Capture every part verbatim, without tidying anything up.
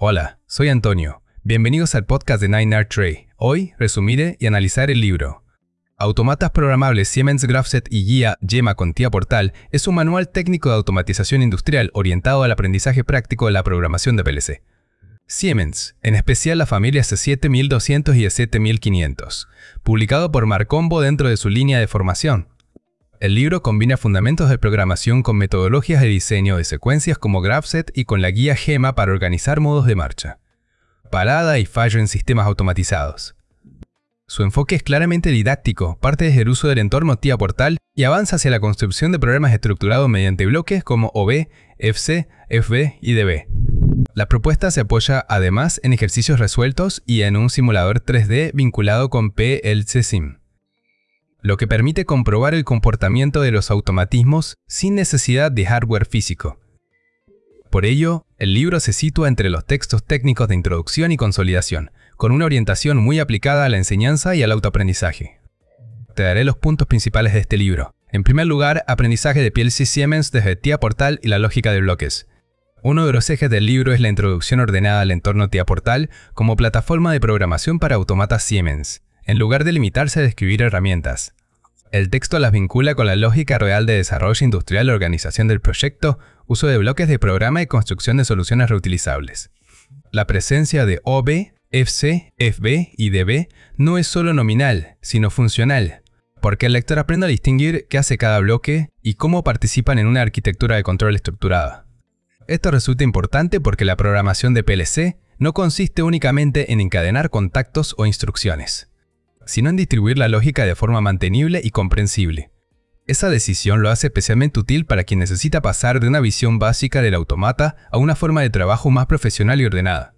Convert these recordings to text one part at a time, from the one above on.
Hola, soy Antonio. Bienvenidos al podcast de Nine Art Tray. Hoy resumiré y analizar el libro Automatas programables Siemens GraphSet y guía Gemma con T I A Portal es un manual técnico de automatización industrial orientado al aprendizaje práctico de la programación de P L C. Siemens, en especial la familia C siete mil doscientos y E siete mil quinientos, publicado por Marcombo dentro de su línea de formación. El libro combina fundamentos de programación con metodologías de diseño de secuencias como GraphSet y con la guía Gemma para organizar modos de marcha, parada y fallo en sistemas automatizados. Su enfoque es claramente didáctico, parte desde el uso del entorno T I A Portal y avanza hacia la construcción de programas estructurados mediante bloques como O B, F C, F B y D B. La propuesta se apoya además en ejercicios resueltos y en un simulador tres D vinculado con P L C Sim, lo que permite comprobar el comportamiento de los automatismos sin necesidad de hardware físico. Por ello, el libro se sitúa entre los textos técnicos de introducción y consolidación, con una orientación muy aplicada a la enseñanza y al autoaprendizaje. Te daré los puntos principales de este libro. En primer lugar, aprendizaje de P L C Siemens desde T I A Portal y la lógica de bloques. Uno de los ejes del libro es la introducción ordenada al entorno T I A Portal como plataforma de programación para automatas Siemens, en lugar de limitarse a describir herramientas. El texto las vincula con la lógica real de desarrollo industrial y organización del proyecto, uso de bloques de programa y construcción de soluciones reutilizables. La presencia de O B, F C, F B y D B no es solo nominal, sino funcional, porque el lector aprende a distinguir qué hace cada bloque y cómo participan en una arquitectura de control estructurada. Esto resulta importante porque la programación de P L C no consiste únicamente en encadenar contactos o instrucciones, sino en distribuir la lógica de forma mantenible y comprensible. Esa decisión lo hace especialmente útil para quien necesita pasar de una visión básica del automata a una forma de trabajo más profesional y ordenada.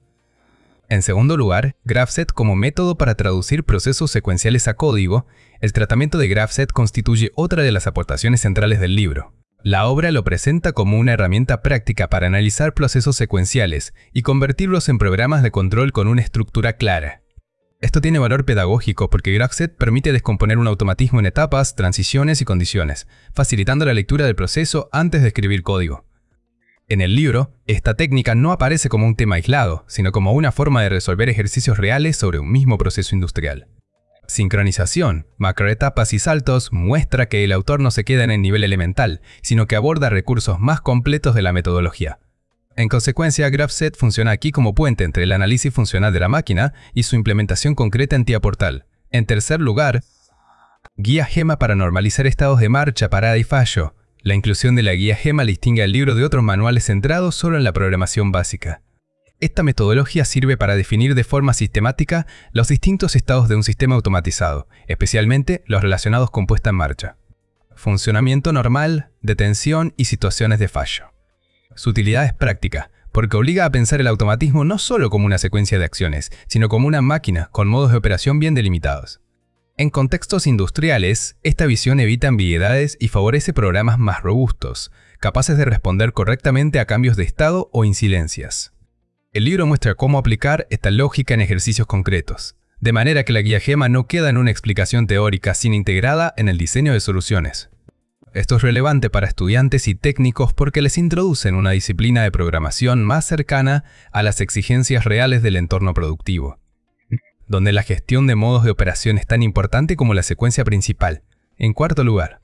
En segundo lugar, GraphSet como método para traducir procesos secuenciales a código. El tratamiento de GraphSet constituye otra de las aportaciones centrales del libro. La obra lo presenta como una herramienta práctica para analizar procesos secuenciales y convertirlos en programas de control con una estructura clara. Esto tiene valor pedagógico porque GraphSet permite descomponer un automatismo en etapas, transiciones y condiciones, facilitando la lectura del proceso antes de escribir código. En el libro, esta técnica no aparece como un tema aislado, sino como una forma de resolver ejercicios reales sobre un mismo proceso industrial. Sincronización, macroetapas y saltos muestra que el autor no se queda en el nivel elemental, sino que aborda recursos más completos de la metodología. En consecuencia, GraphSet funciona aquí como puente entre el análisis funcional de la máquina y su implementación concreta en T I A Portal. En tercer lugar, guía Gemma para normalizar estados de marcha, parada y fallo. La inclusión de la guía Gemma distingue al libro de otros manuales centrados solo en la programación básica. Esta metodología sirve para definir de forma sistemática los distintos estados de un sistema automatizado, especialmente los relacionados con puesta en marcha, funcionamiento normal, detención y situaciones de fallo. Su utilidad es práctica, porque obliga a pensar el automatismo no solo como una secuencia de acciones, sino como una máquina con modos de operación bien delimitados. En contextos industriales, esta visión evita ambigüedades y favorece programas más robustos, capaces de responder correctamente a cambios de estado o incidencias. El libro muestra cómo aplicar esta lógica en ejercicios concretos, de manera que la guía Gemma no queda en una explicación teórica, sino integrada en el diseño de soluciones. Esto es relevante para estudiantes y técnicos porque les introduce en una disciplina de programación más cercana a las exigencias reales del entorno productivo, donde la gestión de modos de operación es tan importante como la secuencia principal. En cuarto lugar,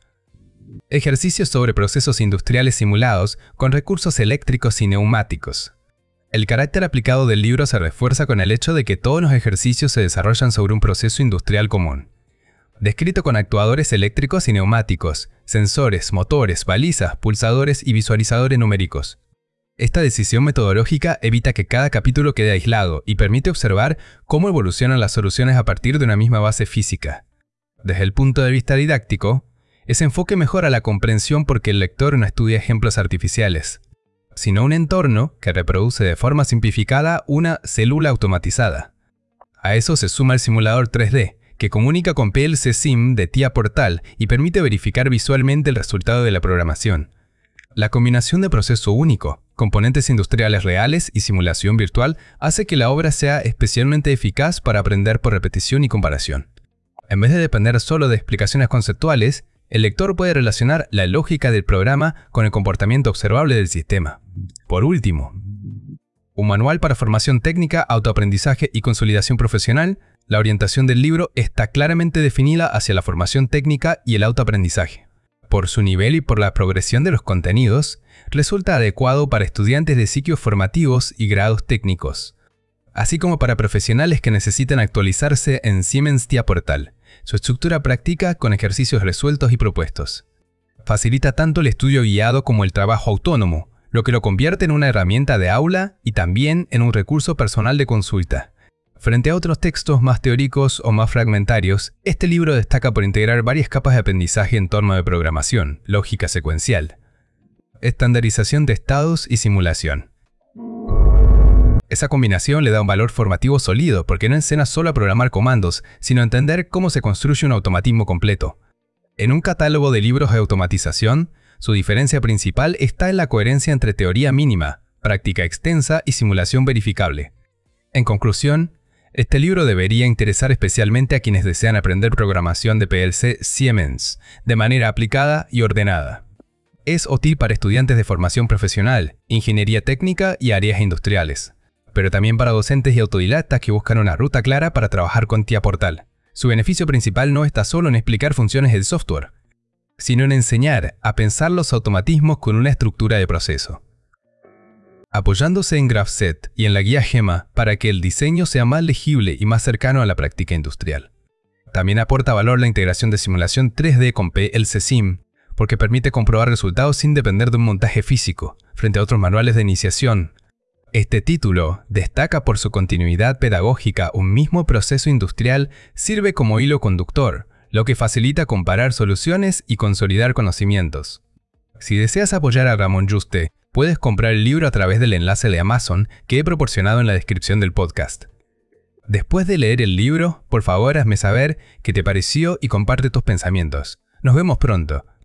ejercicios sobre procesos industriales simulados con recursos eléctricos y neumáticos. El carácter aplicado del libro se refuerza con el hecho de que todos los ejercicios se desarrollan sobre un proceso industrial común, descrito con actuadores eléctricos y neumáticos, sensores, motores, balizas, pulsadores y visualizadores numéricos. Esta decisión metodológica evita que cada capítulo quede aislado y permite observar cómo evolucionan las soluciones a partir de una misma base física. Desde el punto de vista didáctico, ese enfoque mejora la comprensión porque el lector no estudia ejemplos artificiales, sino un entorno que reproduce de forma simplificada una célula automatizada. A eso se suma el simulador tres D, que comunica con P L C Sim de T I A Portal y permite verificar visualmente el resultado de la programación. La combinación de proceso único, componentes industriales reales y simulación virtual hace que la obra sea especialmente eficaz para aprender por repetición y comparación. En vez de depender solo de explicaciones conceptuales, el lector puede relacionar la lógica del programa con el comportamiento observable del sistema. Por último, Un manual para formación técnica, autoaprendizaje y consolidación profesional, la orientación del libro está claramente definida hacia la formación técnica y el autoaprendizaje. Por su nivel y por la progresión de los contenidos, resulta adecuado para estudiantes de ciclos formativos y grados técnicos, así como para profesionales que necesitan actualizarse en Siemens T I A Portal. Su estructura práctica con ejercicios resueltos y propuestos. Facilita tanto el estudio guiado como el trabajo autónomo, lo que lo convierte en una herramienta de aula y también en un recurso personal de consulta. Frente a otros textos más teóricos o más fragmentarios, este libro destaca por integrar varias capas de aprendizaje en torno de programación, lógica secuencial, estandarización de estados y simulación. Esa combinación le da un valor formativo sólido porque no enseña solo a programar comandos, sino a entender cómo se construye un automatismo completo. En un catálogo de libros de automatización, su diferencia principal está en la coherencia entre teoría mínima, práctica extensa y simulación verificable. En conclusión, este libro debería interesar especialmente a quienes desean aprender programación de P L C Siemens de manera aplicada y ordenada. Es útil para estudiantes de formación profesional, ingeniería técnica y áreas industriales, pero también para docentes y autodidactas que buscan una ruta clara para trabajar con T I A Portal. Su beneficio principal no está solo en explicar funciones del software, sino en enseñar a pensar los automatismos con una estructura de proceso. Apoyándose en GraphSet y en la guía GEMA para que el diseño sea más legible y más cercano a la práctica industrial. También aporta valor la integración de simulación tres D con P L C Sim, porque permite comprobar resultados sin depender de un montaje físico, frente a otros manuales de iniciación. Este título destaca por su continuidad pedagógica. Un mismo proceso industrial sirve como hilo conductor, lo que facilita comparar soluciones y consolidar conocimientos. Si deseas apoyar a Ramón Yuste, puedes comprar el libro a través del enlace de Amazon que he proporcionado en la descripción del podcast. Después de leer el libro, por favor hazme saber qué te pareció y comparte tus pensamientos. Nos vemos pronto.